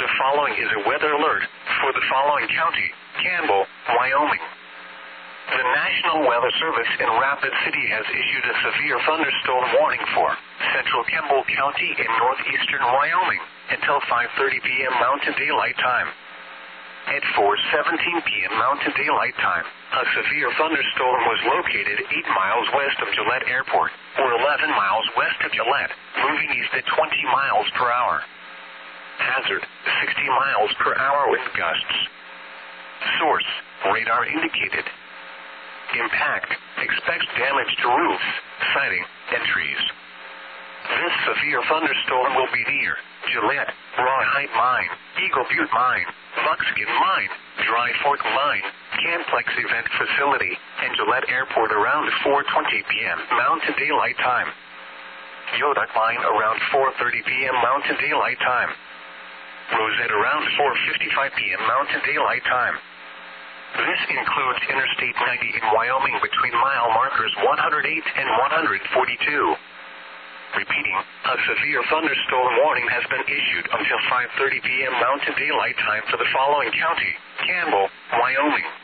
The following is a weather alert for the following county, Campbell, Wyoming. The National Weather Service in Rapid City has issued a severe thunderstorm warning for central Campbell County in northeastern Wyoming until 5:30 p.m. Mountain Daylight Time. At 4:17 p.m. Mountain Daylight Time, a severe thunderstorm was located 8 miles west of Gillette Airport, or 11 miles west of Gillette, moving east at 20 miles per hour. Hazard, 60 miles per hour wind gusts. Source, radar indicated. Impact, expects damage to roofs, siding, and trees. This severe thunderstorm will be near Gillette, Rawhide Mine, Eagle Butte Mine, Buckskin Mine, Dry Fork Mine, Camplex Event Facility, and Gillette Airport around 4:20 p.m. Mountain Daylight Time. Yodak Mine around 4:30 p.m. Mountain Daylight Time. Rosette around 4:55 p.m. Mountain Daylight Time. This includes Interstate 90 in Wyoming between mile markers 108 and 142. Repeating, a severe thunderstorm warning has been issued until 5:30 p.m. Mountain Daylight Time for the following county, Campbell, Wyoming.